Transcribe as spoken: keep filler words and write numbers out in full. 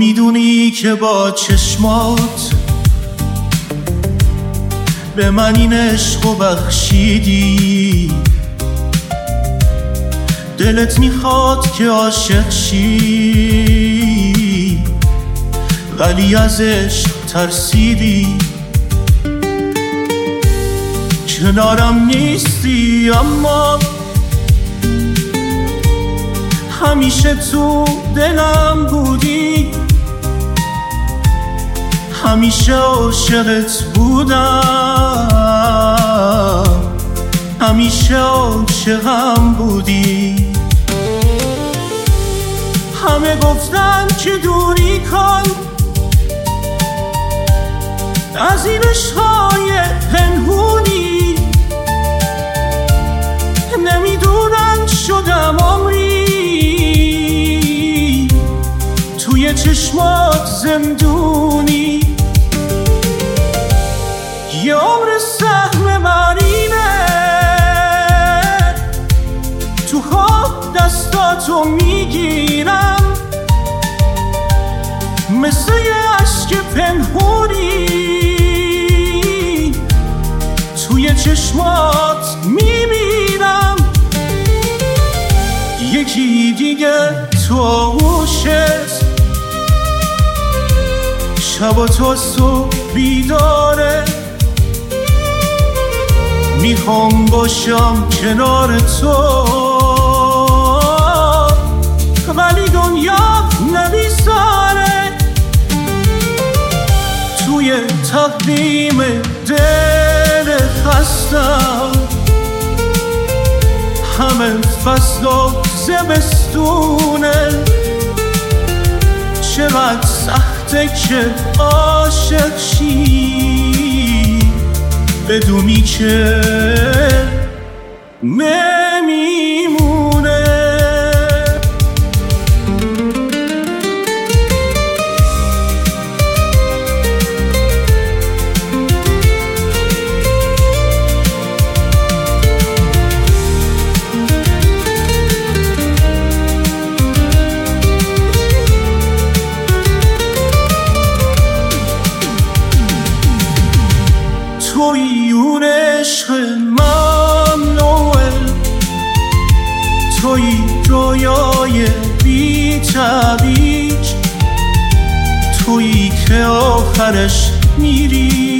میدونی که با چشمات به من این عشقو بخشیدی، دلت میخواد که عاشق شی ولی از عشق ترسیدی. کنارم نیستی اما همیشه تو دلم بودی، همیشه عاشقت بودم، همیشه عاشقم بودی. همه گفتن که دوری کن از این عشقای پنهونی، نمیدونن شدم عمری توی چشمات زندونی. یه عمر سهم من اینه تو خواب دستاتو میگیرم، مثل یه عشق پنهونی توی چشمات میمیرم. یکی دیگه تو آغوشت شب و تا صبح بیداره، میخوام باشم کنار تو ولی دنیا نمیذاره. توی تقدیم دل خستم همه فصل و زمستونه، چقدر سخته که عاشق شی بدونی که نمیمونه. توی اون عشق ممنوعه، توی رویای بی تبیج، توی که آخرش میری